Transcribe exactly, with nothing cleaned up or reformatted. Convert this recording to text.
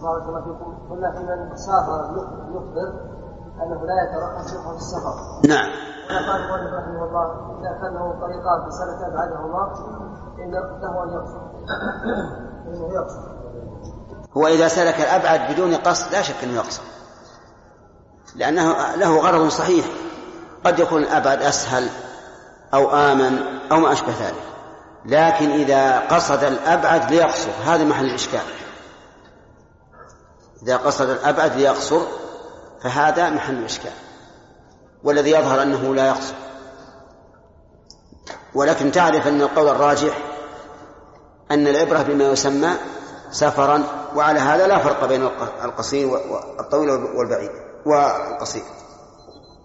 بارك الله فيكم. قلنا في من سافر يخبر أنه لا يترقى شيخه في السفر. نعم. وقال المؤلف رحمه الله إذا كان له طريقان في سنة أبعدهما إن له أن يقصر. إنه يقصر. هو إذا سلك الأبعد بدون قصد لا شك أنه يقصر، لأنه له غرض صحيح، قد يكون الأبعد أسهل أو آمن أو ما أشبه ذلك، لكن إذا قصد الأبعد ليقصر هذا محل الإشكال. إذا قصد الأبعد ليقصر فهذا محل الإشكال، والذي يظهر أنه لا يقصر. ولكن تعرف أن القول الراجح أن العبرة بما يسمى سفرا، وعلى هذا لا فرق بين القصير والطويل والبعيد والقصير.